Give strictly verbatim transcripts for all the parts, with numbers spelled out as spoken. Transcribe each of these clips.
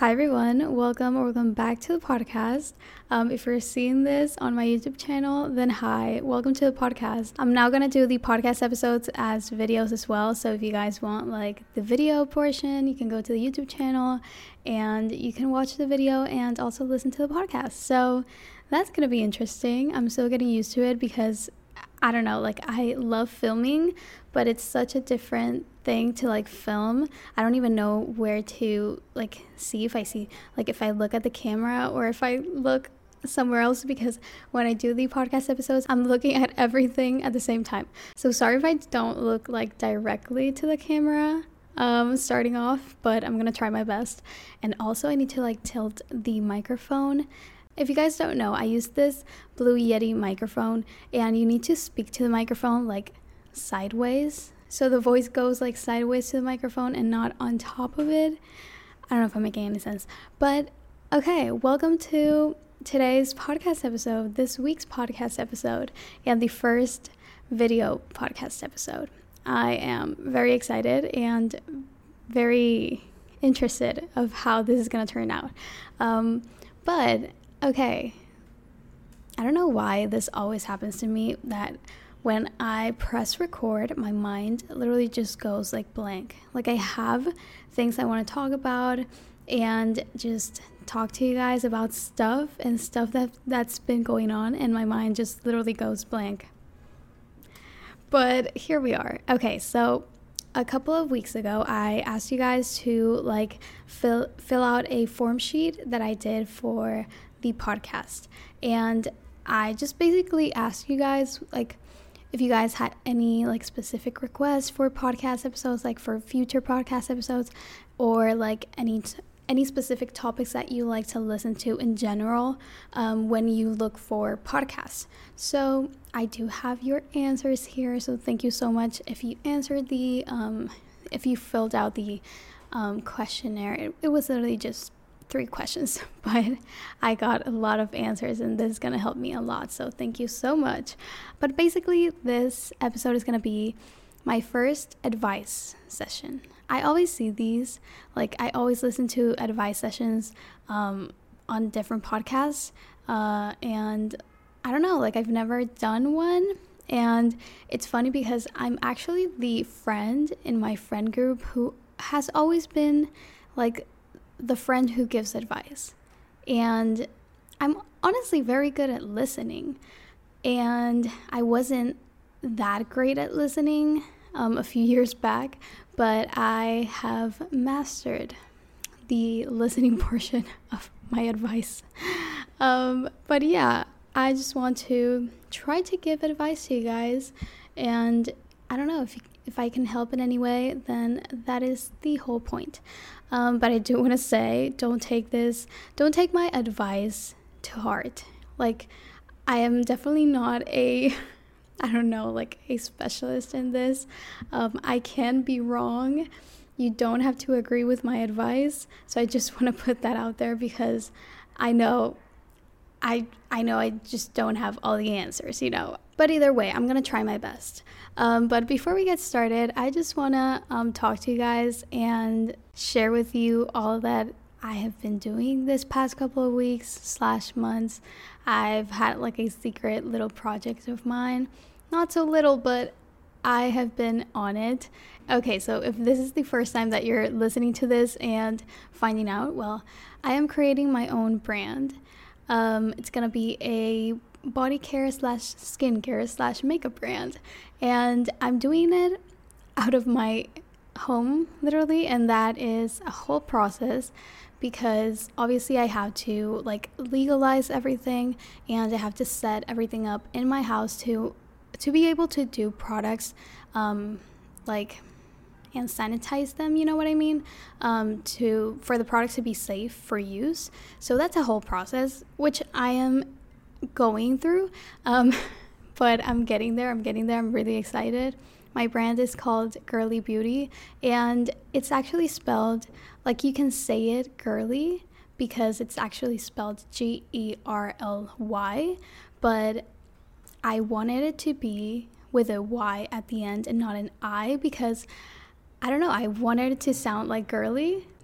Hi everyone, welcome or welcome back to the podcast. Um, if you're seeing this on my YouTube channel, then hi, welcome to the podcast. I'm now gonna do the podcast episodes as videos as well. So if you guys want like the video portion, you can go to the YouTube channel and you can watch the video and also listen to the podcast. So that's gonna be interesting. I'm still getting used to it because I don't know, like I love filming, but it's such a different thing to like film. I don't even know where to like see if I see, like if I look at the camera or if I look somewhere else, because when I do the podcast episodes, I'm looking at everything at the same time. So sorry if I don't look like directly to the camera um, starting off, but I'm gonna try my best. And also I need to like tilt the microphone. If you guys don't know, I use this Blue Yeti microphone, and you need to speak to the microphone like sideways. So the voice goes like sideways to the microphone and not on top of it. I don't know if I'm making any sense. But okay, welcome to today's podcast episode, this week's podcast episode, and the first video podcast episode. I am very excited and very interested of how this is going to turn out. Um, but Okay, I don't know why this always happens to me, that when I press record, my mind literally just goes like blank. Like I have things I want to talk about and just talk to you guys about stuff and stuff that, that's been going on, and my mind just literally goes blank. But here we are. Okay, so a couple of weeks ago, I asked you guys to like fill fill out a form sheet that I did for the podcast, and I just basically asked you guys like if you guys had any like specific requests for podcast episodes, like for future podcast episodes, or like any t- any specific topics that you like to listen to in general um, when you look for podcasts. So I do have your answers here, so thank you so much if you answered the um, if you filled out the um, questionnaire. It, it was literally just three questions, but I got a lot of answers, and this is going to help me a lot, so thank you so much. But basically this episode is going to be my first advice session. I always see these, like I always listen to advice sessions um, on different podcasts, uh, and I don't know, like I've never done one. And it's funny because I'm actually the friend in my friend group who has always been like the friend who gives advice, and I'm honestly very good at listening, and I wasn't that great at listening um, a few years back, but I have mastered the listening portion of my advice. Um, but yeah, I just want to try to give advice to you guys, and I don't know if you If I can help in any way, then that is the whole point. Um, but I do want to say, don't take this, don't take my advice to heart. Like, I am definitely not a, I don't know, like a specialist in this. Um, I can be wrong. You don't have to agree with my advice. So I just want to put that out there, because I know I I know I just don't have all the answers, you know. But either way, I'm going to try my best. Um, but before we get started, I just want to um, talk to you guys and share with you all that I have been doing this past couple of weeks slash months. I've had like a secret little project of mine. Not so little, but I have been on it. Okay, so if this is the first time that you're listening to this and finding out, well, I am creating my own brand. Um, it's gonna be a body care slash skincare slash makeup brand, and I'm doing it out of my home, literally, and that is a whole process, because obviously I have to like legalize everything, and I have to set everything up in my house to to be able to do products um, like and sanitize them, you know what I mean, um, to for the products to be safe for use. So that's a whole process, which I am going through, um, but I'm getting there, I'm getting there, I'm really excited. My brand is called Girly Beauty, and it's actually spelled, like you can say it girly, because it's actually spelled G E R L Y, but I wanted it to be with a Y at the end and not an I, because I don't know, I wanted it to sound like girly,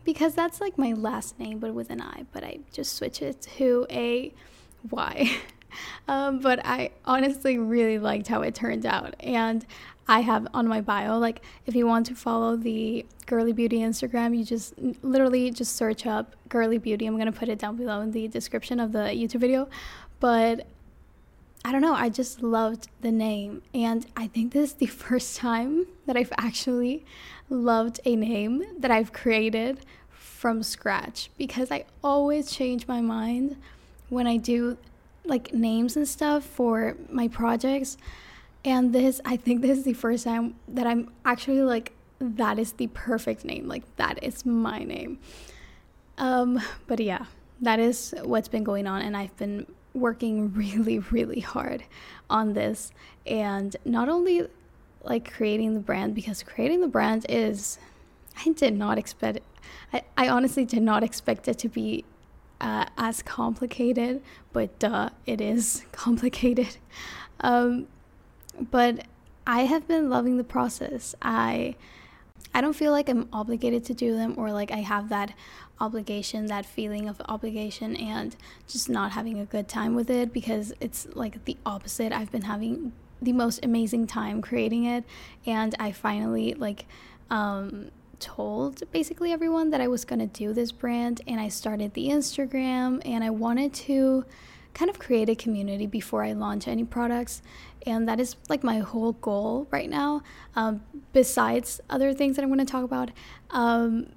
because that's like my last name, but with an I, but I just switch it to a Y. um, but I honestly really liked how it turned out. And I have on my bio, like, if you want to follow the Girly Beauty Instagram, you just literally just search up Girly Beauty. I'm going to put it down below in the description of the YouTube video. But I don't know, I just loved the name. And I think this is the first time that I've actually loved a name that I've created from scratch, because I always change my mind when I do like names and stuff for my projects. And this, I think this is the first time that I'm actually like, that is the perfect name. Like, that is my name. Um, but yeah, that is what's been going on. And I've been working really, really hard on this. And not only like creating the brand, because creating the brand is, I did not expect, I, I honestly did not expect it to be uh, as complicated, but duh, it is complicated. Um, But I have been loving the process. I I don't feel like I'm obligated to do them, or like I have that obligation, that feeling of obligation, and just not having a good time with it, because it's like the opposite. I've been having the most amazing time creating it, and I finally like um, told basically everyone that I was going to do this brand, and I started the Instagram, and I wanted to kind of create a community before I launch any products. And that is like my whole goal right now, um, besides other things that I'm going to talk about. Um,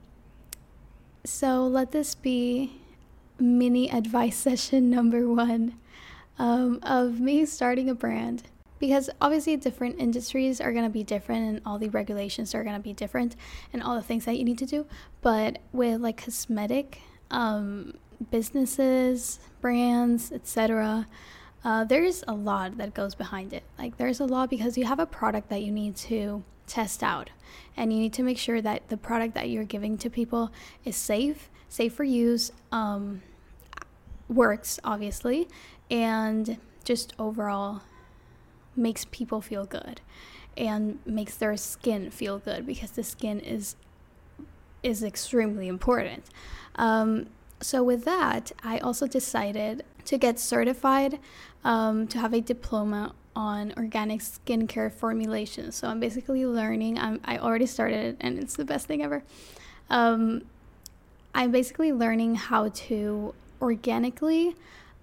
so let this be mini advice session number one um, of me starting a brand. Because obviously different industries are going to be different, and all the regulations are going to be different, and all the things that you need to do. But with like cosmetic um, businesses, brands, et cetera, Uh, there's a lot that goes behind it. Like, there's a lot because you have a product that you need to test out, and you need to make sure that the product that you're giving to people is safe, safe for use, um, works obviously, and just overall makes people feel good and makes their skin feel good, because the skin is is extremely important. Um, so with that, I also decided to get certified, um, to have a diploma on organic skincare formulations. So I'm basically learning. I'm, I already started, and it's the best thing ever. Um, I'm basically learning how to organically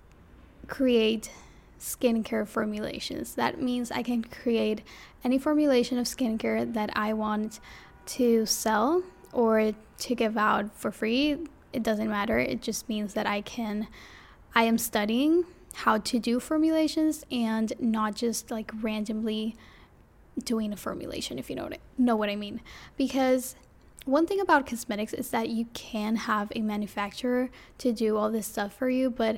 create skincare formulations. That means I can create any formulation of skincare that I want to sell or to give out for free. It doesn't matter. It just means that I can I am studying how to do formulations, and not just like randomly doing a formulation, if you know what I, know what I mean. Because one thing about cosmetics is that you can have a manufacturer to do all this stuff for you, but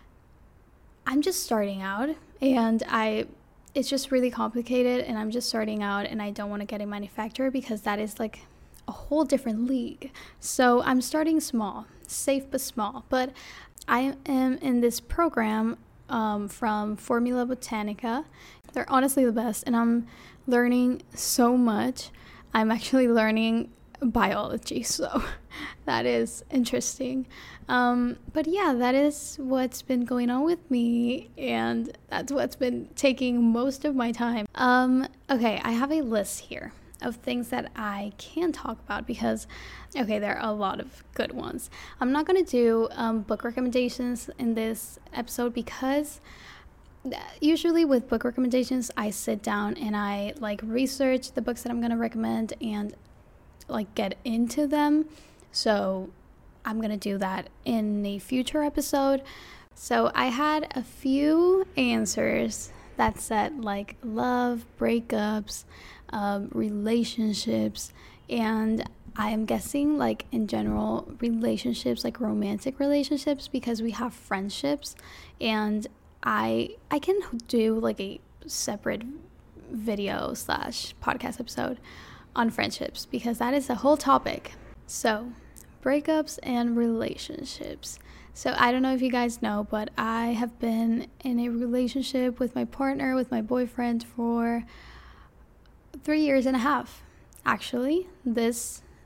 I'm just starting out, and I it's just really complicated, and I'm just starting out, and I don't want to get a manufacturer because that is like a whole different league. So I'm starting small, safe but small. But I am in this program um, from Formula Botanica. They're honestly the best, and I'm learning so much. I'm actually learning biology, so that is interesting. Um, but yeah, that is what's been going on with me, and that's what's been taking most of my time. Um, okay, I have a list here of things that I can talk about, because okay, there are a lot of good ones. I'm not going to do um, book recommendations in this episode, because usually with book recommendations I sit down and I like research the books that I'm going to recommend and like get into them. So I'm going to do that in a future episode. So I had a few answers that said like love, breakups, um, relationships, and I'm guessing like in general relationships, like romantic relationships, because we have friendships, and I I can do like a separate video slash podcast episode on friendships, because that is a whole topic. So breakups and relationships. So I don't know if you guys know, but I have been in a relationship with my partner, with my boyfriend, for three years and a half. Actually, this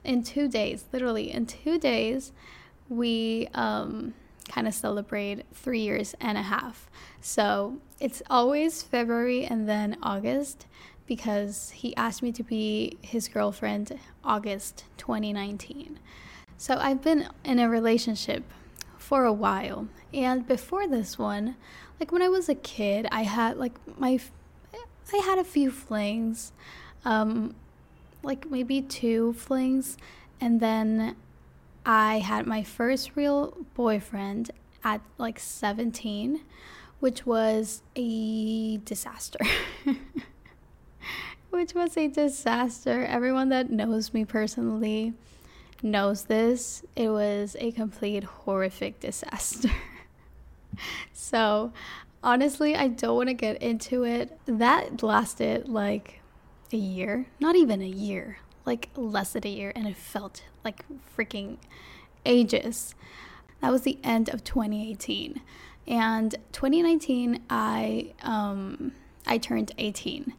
in two days, literally in two days, we um, kind of celebrate three years and a half. So it's always February and then August, because he asked me to be his girlfriend August twenty nineteen. So I've been in a relationship for a while. And before this one, like when I was a kid, I had like my, I had a few flings, um, like maybe two flings. And then I had my first real boyfriend at like seventeen, which was a disaster. Which was a disaster. Everyone that knows me personally knows this. It was a complete horrific disaster. So, honestly, I don't want to get into it. That lasted like a year. Not even a year. Like less than a year. And it felt like freaking ages. That was the end of twenty eighteen. And twenty nineteen, I um, I turned eighteen.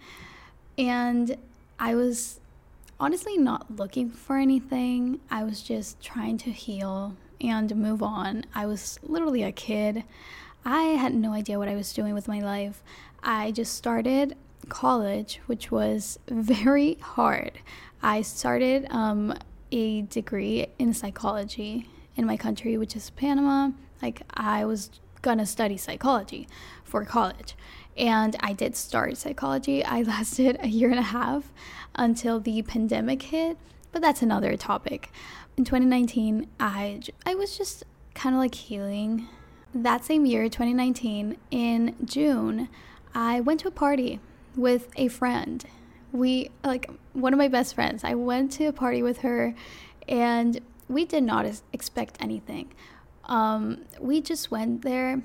And I was honestly not looking for anything. I was just trying to heal and move on. I was literally a kid. I had no idea what I was doing with my life. I just started college, which was very hard. I started um, a degree in psychology in my country, which is Panama. Like, I was gonna study psychology for college. And I did start psychology. I lasted a year and a half until the pandemic hit, but that's another topic. In twenty nineteen, I, I was just kind of like healing. That same year, twenty nineteen, in June, I went to a party with a friend. We, like, one of my best friends. I went to a party with her, and we did not expect anything. Um, we just went there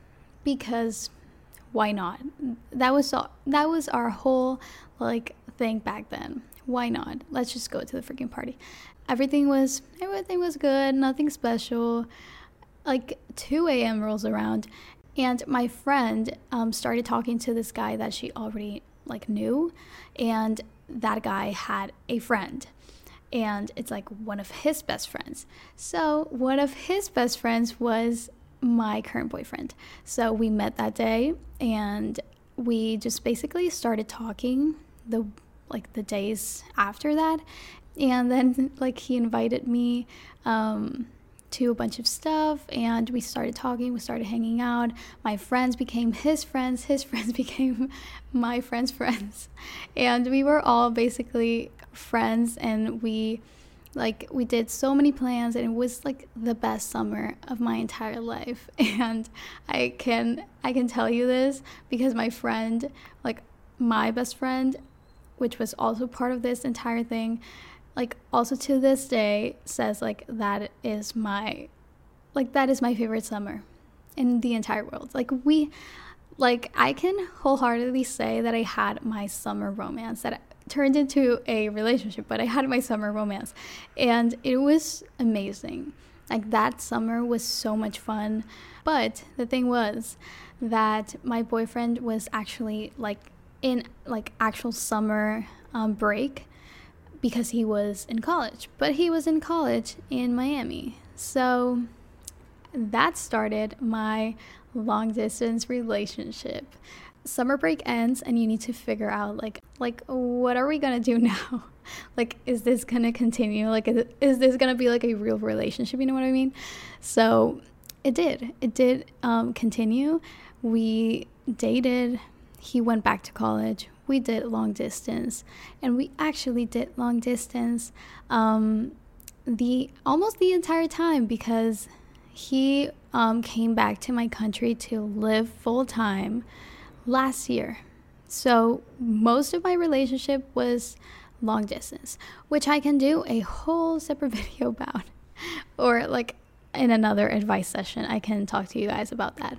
because why not? That was all, that was our whole like thing back then. Why not? Let's just go to the freaking party. Everything was everything was good, nothing special. Like two a.m. rolls around, and my friend um, started talking to this guy that she already like knew, and that guy had a friend. And it's like one of his best friends. So one of his best friends was my current boyfriend. So we met that day, and we just basically started talking the like the days after that. And then like he invited me um, to a bunch of stuff, and we started talking, we started hanging out. My friends became his friends, his friends became my friends' friends. And we were all basically friends, and we like we did so many plans, and it was like the best summer of my entire life. And I can I can tell you this because my friend, like my best friend, which was also part of this entire thing, like also to this day says like that is my like that is my favorite summer in the entire world. Like we like I can wholeheartedly say that I had my summer romance that turned into a relationship, but I had my summer romance, and it was amazing. Like that summer was so much fun. But the thing was that my boyfriend was actually like in like actual summer um, break, because he was in college, but he was in college in Miami. So that started my long distance relationship. Summer break ends, and you need to figure out like like what are we gonna do now? Like, is this gonna continue? Like, is, is this gonna be like a real relationship? You know what I mean? So it did. It did um, continue. We dated. He went back to college. We did long distance, and we actually did long distance um, the almost the entire time, because he um, came back to my country to live full time last year. So most of my relationship was long distance, which I can do a whole separate video about, or like in another advice session I can talk to you guys about that.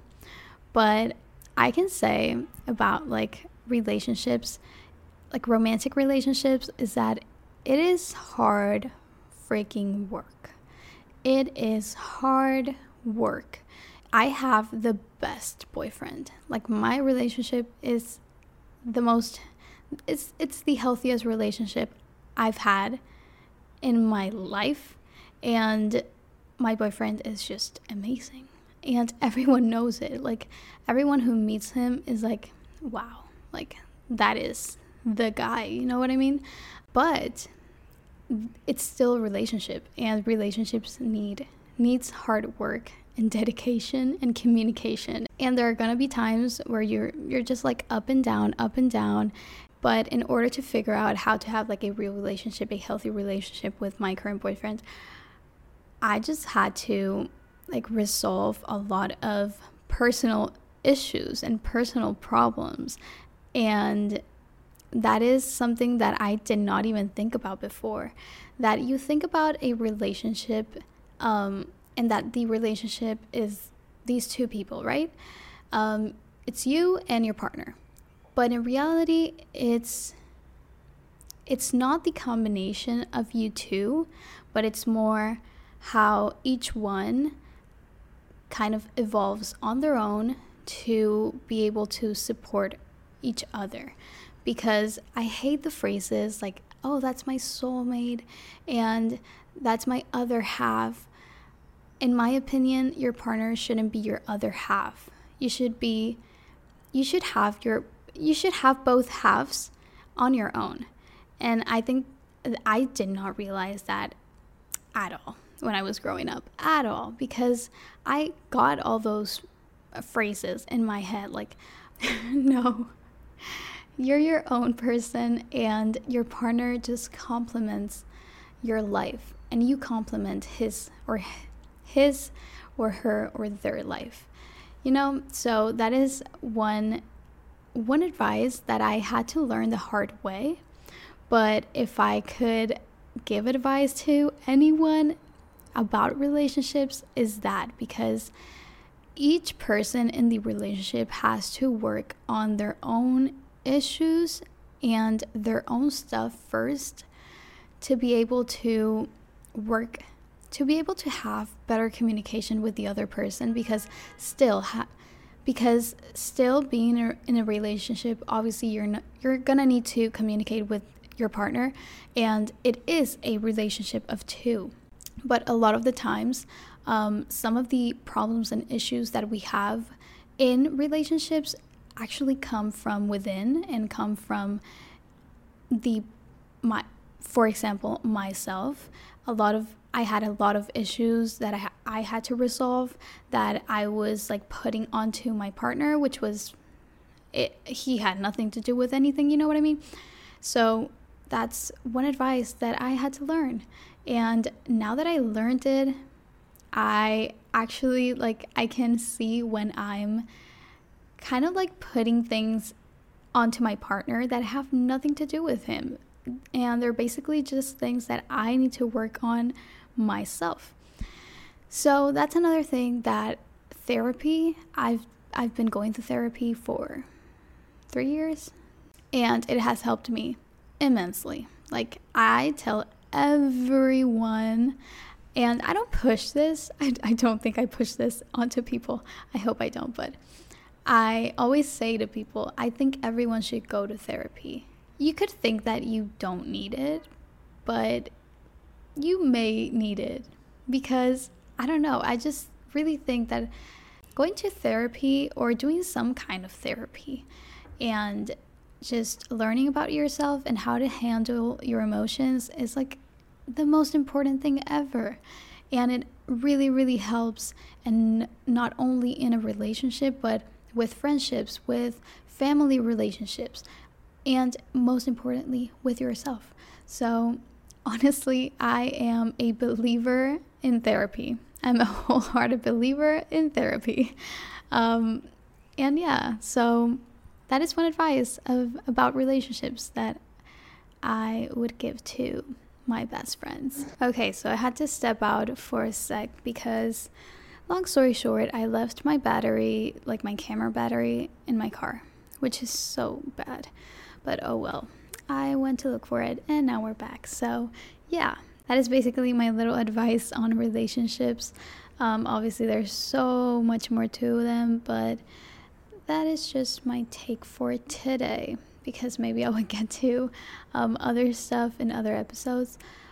But I can say about like relationships, like romantic relationships, is that it is hard freaking work. It is hard work. I have the best boyfriend. Like my relationship is the most, it's it's the healthiest relationship I've had in my life, and my boyfriend is just amazing. And everyone knows it. Like, everyone who meets him is like, wow, like, that is the guy, you know what I mean? But it's still a relationship, and relationships need needs hard work and dedication and communication. And there are gonna be times where you're you're just like up and down, up and down. But in order to figure out how to have like a real relationship, a healthy relationship with my current boyfriend, I just had to like resolve a lot of personal issues and personal problems. And that is something that I did not even think about before. That you think about a relationship, um, and that the relationship is these two people, right? Um, it's you and your partner. But in reality, it's it's not the combination of you two, but it's more how each one kind of evolves on their own to be able to support each other. Because I hate the phrases like, oh, that's my soulmate and that's my other half. In my opinion, your partner shouldn't be your other half. You should be, you should have your, you should have both halves on your own. And I think I did not realize that at all when I was growing up, at all, because I got all those phrases in my head like, no, you're your own person and your partner just complements your life and you complement his or his or her or their life, you know? So that is one one advice that I had to learn the hard way. But if I could give advice to anyone about relationships, is that because each person in the relationship has to work on their own issues and their own stuff first to be able to work, to be able to have better communication with the other person. Because still ha- because still being in a relationship, obviously you're not, you're gonna need to communicate with your partner, and it is a relationship of two. But a lot of the times, um, some of the problems and issues that we have in relationships actually come from within and come from the my for example myself. A lot of I had a lot of issues that I, I had to resolve that I was like putting onto my partner, which was it, he had nothing to do with anything, you know what I mean? So that's one advice that I had to learn. And now that I learned it, I actually like I can see when I'm kind of like putting things onto my partner that have nothing to do with him. And they're basically just things that I need to work on myself. So that's another thing, that therapy, I've I've been going to therapy for three years and it has helped me immensely. Like, I tell everyone, and I don't push this. I, I don't think I push this onto people. I hope I don't, but I always say to people, I think everyone should go to therapy. You could think that you don't need it, but you may need it because, I don't know, I just really think that going to therapy or doing some kind of therapy and just learning about yourself and how to handle your emotions is like the most important thing ever. And it really, really helps, and not only in a relationship, but with friendships, with family relationships, and most importantly, with yourself. So honestly, I am a believer in therapy. I'm a wholehearted believer in therapy. Um, and yeah, so that is one advice of about relationships that I would give to my best friends. Okay, so I had to step out for a sec because, long story short, I left my battery, like my camera battery, in my car, which is so bad. But oh well. I went to look for it and now we're back. So yeah, that is basically my little advice on relationships. Um, obviously, there's so much more to them, but that is just my take for today, because maybe I will get to um, other stuff in other episodes.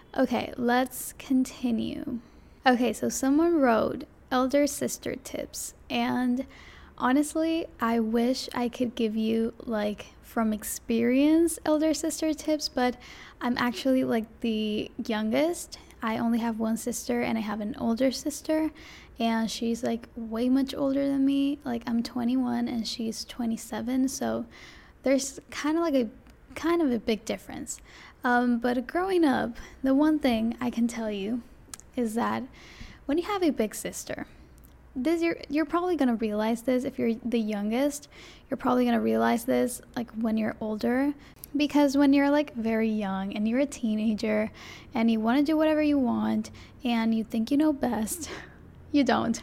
Okay, let's continue. Okay, so someone wrote elder sister tips, and honestly, I wish I could give you like from experience elder sister tips, but I'm actually like the youngest. I only have one sister and I have an older sister, and she's like way much older than me. Like I'm twenty-one and she's twenty-seven, so there's kind of like a kind of a big difference. Um, but growing up, the one thing I can tell you is that when you have a big sister, this you're you're probably gonna realize this if you're the youngest. You're probably gonna realize this like when you're older, because when you're like very young and you're a teenager and you want to do whatever you want and you think you know best, you don't.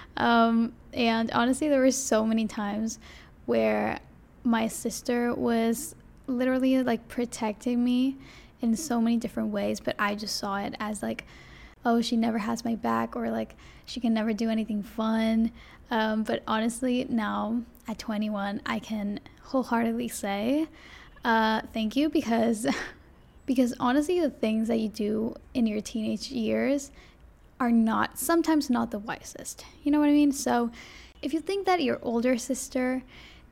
Um, and honestly, there were so many times where my sister was literally like protecting me in so many different ways, but I just saw it as like, oh, she never has my back, or like she can never do anything fun. Um, but honestly, now at twenty-one, I can wholeheartedly say uh, thank you, because because honestly, the things that you do in your teenage years are not sometimes not the wisest. You know what I mean? So if you think that your older sister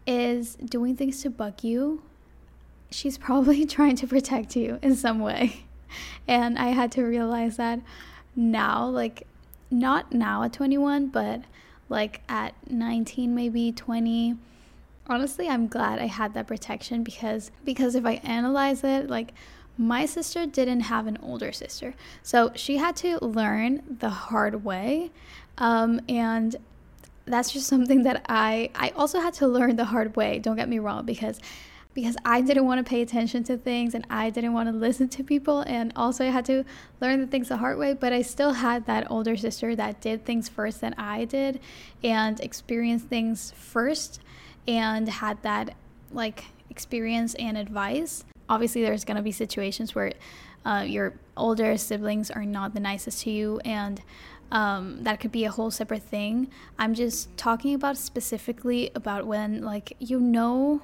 is doing things to bug you, she's probably trying to protect you in some way. And I had to realize that now, like not now at twenty-one, but like at nineteen, maybe twenty. Honestly, I'm glad I had that protection, because because if I analyze it, like my sister didn't have an older sister, so she had to learn the hard way. Um, and that's just something that I I also had to learn the hard way. Don't get me wrong, because because I didn't want to pay attention to things and I didn't want to listen to people, and also I had to learn the things the hard way. But I still had that older sister that did things first than I did and experienced things first and had that like experience and advice. Obviously, there's going to be situations where uh, your older siblings are not the nicest to you, and um, that could be a whole separate thing. I'm just talking about specifically about when like you know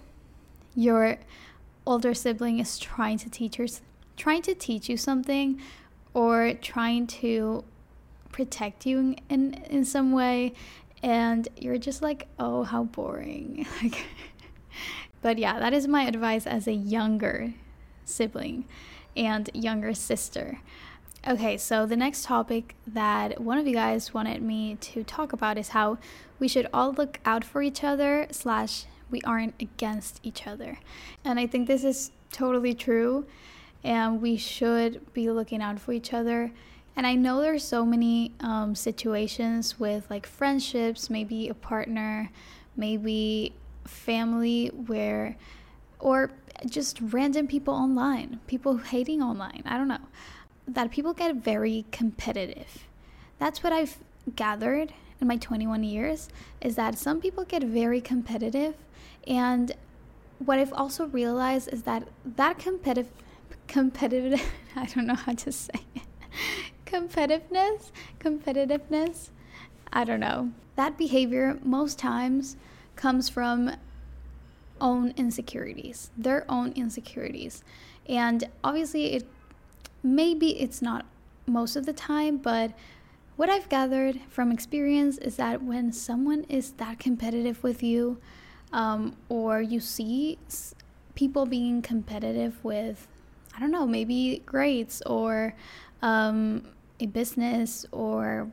your older sibling is trying to teach her, trying to teach you something, or trying to protect you in in some way, and you're just like, oh, how boring. Like, but yeah, that is my advice as a younger sibling and younger sister. Okay, so the next topic that one of you guys wanted me to talk about is how we should all look out for each other slash we aren't against each other. And I think this is totally true, and we should be looking out for each other. And I know there's so many um, situations with like friendships, maybe a partner, maybe family, where, or just random people online, people hating online, I don't know, that people get very competitive. That's what I've gathered in my twenty-one years, is that some people get very competitive. And what I've also realized is that that competitive, competitive, I don't know how to say it, competitiveness, competitiveness, I don't know. That behavior most times comes from own insecurities, their own insecurities. And obviously it, maybe it's not most of the time, but what I've gathered from experience is that when someone is that competitive with you, Um, or you see s- people being competitive with, I don't know, maybe grades or um, a business, or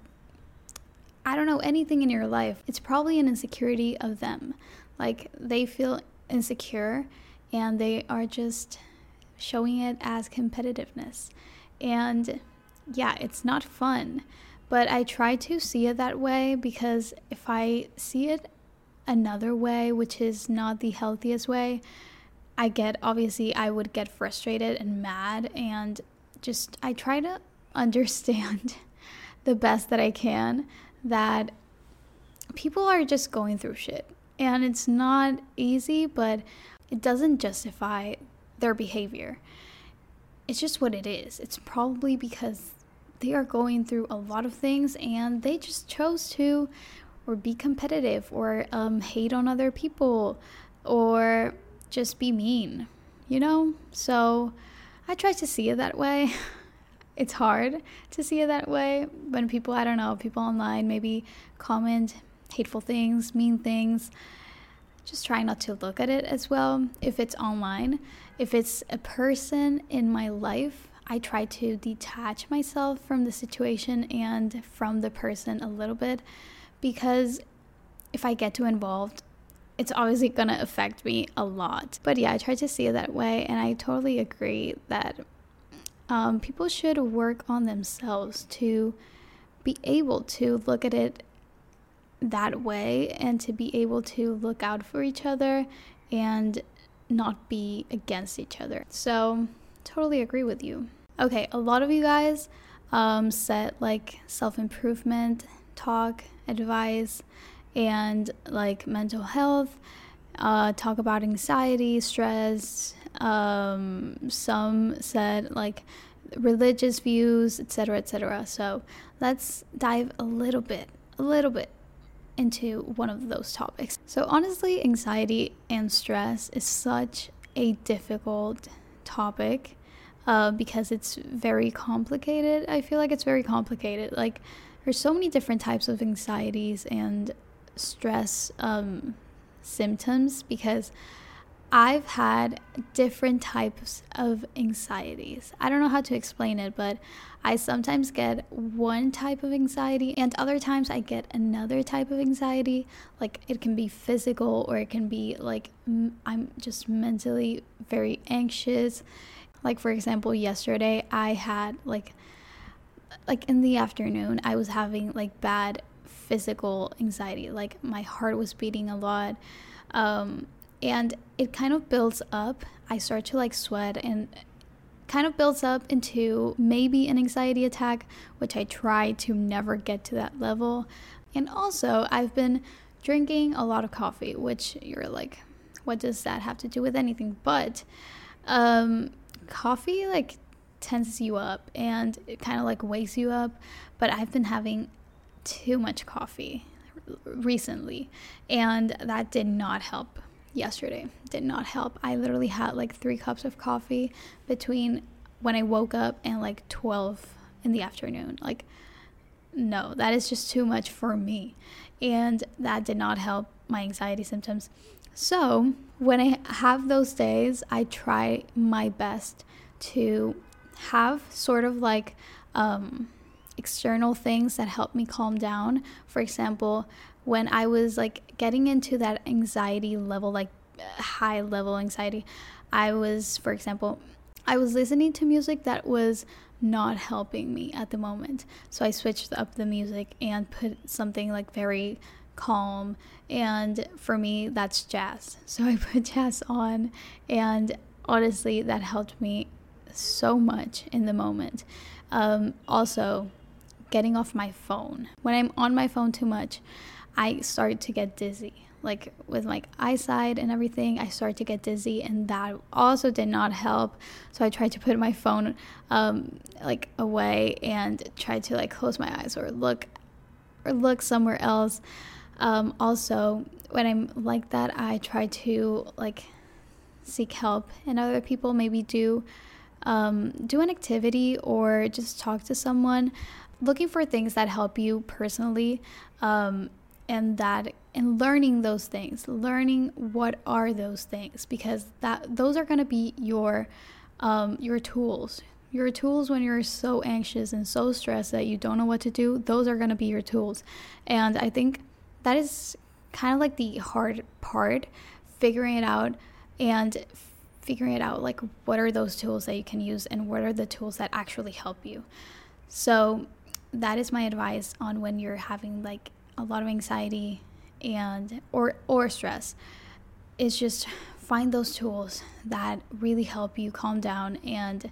I don't know, anything in your life, it's probably an insecurity of them. Like they feel insecure and they are just showing it as competitiveness. And yeah, it's not fun, but I try to see it that way, because if I see it another way, which is not the healthiest way, I get, obviously I would get frustrated and mad, and just I try to understand the best that I can that people are just going through shit, and it's not easy, but it doesn't justify their behavior. It's just what it is. It's probably because they are going through a lot of things and they just chose to or be competitive, or um, hate on other people, or just be mean, you know? So I try to see it that way. it's hard to see it that way when people, I don't know, people online maybe comment hateful things, mean things. Just try not to look at it as well if it's online. If it's a person in my life, I try to detach myself from the situation and from the person a little bit, because if I get too involved, it's obviously gonna affect me a lot. But yeah, I try to see it that way, and I totally agree that um, people should work on themselves to be able to look at it that way and to be able to look out for each other and not be against each other. So totally agree with you. Okay, a lot of you guys um, said like self-improvement talk, advice, and like mental health, uh, talk about anxiety, stress. Um, some said like religious views, et cetera, et cetera. So let's dive a little bit, a little bit into one of those topics. So honestly, anxiety and stress is such a difficult topic uh, because it's very complicated. I feel like it's very complicated. Like there's so many different types of anxieties and stress um, symptoms, because I've had different types of anxieties. I don't know how to explain it, but I sometimes get one type of anxiety and other times I get another type of anxiety. Like it can be physical or it can be like m- I'm just mentally very anxious. Like for example, yesterday I had like like in the afternoon I was having like bad physical anxiety. Like my heart was beating a lot. Um And it kind of builds up. I start to like sweat and kind of builds up into maybe an anxiety attack, which I try to never get to that level. And also I've been drinking a lot of coffee, which you're like, what does that have to do with anything? But um, coffee like tenses you up and it kind of like wakes you up. But I've been having too much coffee recently and that did not help. Yesterday did not help. I literally had like three cups of coffee between when I woke up and like twelve in the afternoon. Like, no, that is just too much for me. And that did not help my anxiety symptoms. So when I have those days, I try my best to have sort of like um, external things that help me calm down. For example, when I was like getting into that anxiety level, like high level anxiety, I was, for example, I was listening to music that was not helping me at the moment. So I switched up the music and put something like very calm. And for me, that's jazz. So I put jazz on and honestly, that helped me so much in the moment. Um, also, getting off my phone. When I'm on my phone too much, I start to get dizzy, like with my eyesight and everything. I start to get dizzy, and that also did not help. So I tried to put my phone um, like away and try to like close my eyes or look or look somewhere else. Um, also, when I'm like that, I try to like seek help and other people. Maybe do um, do an activity or just talk to someone. Looking for things that help you personally. Um, and that and learning those things, learning what are those things, because that those are going to be your um, your tools. Your tools when you're so anxious and so stressed that you don't know what to do, those are going to be your tools. And I think that is kind of like the hard part, figuring it out and figuring it out like what are those tools that you can use and what are the tools that actually help you. So that is my advice on when you're having like a lot of anxiety and or or stress, is just find those tools that really help you calm down. And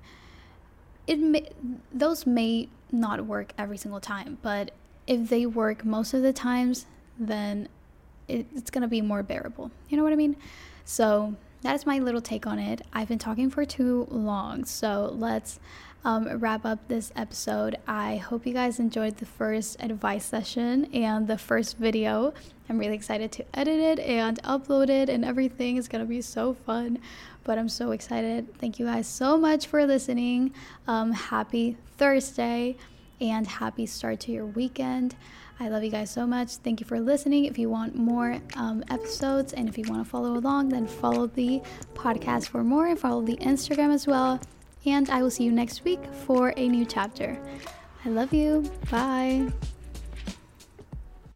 it may, those may not work every single time, but if they work most of the times, then it, it's gonna be more bearable. You know what I mean? So that is my little take on it. I've been talking for too long, so let's um, wrap up this episode. I hope you guys enjoyed the first advice session and the first video. I'm really excited to edit it and upload it and everything. It's gonna be so fun, but I'm so excited. Thank you guys so much for listening. Um, happy Thursday and happy start to your weekend. I love you guys so much. Thank you for listening. If you want more um, episodes and if you want to follow along, then follow the podcast for more and follow the Instagram as well. And I will see you next week for a new chapter. I love you. Bye.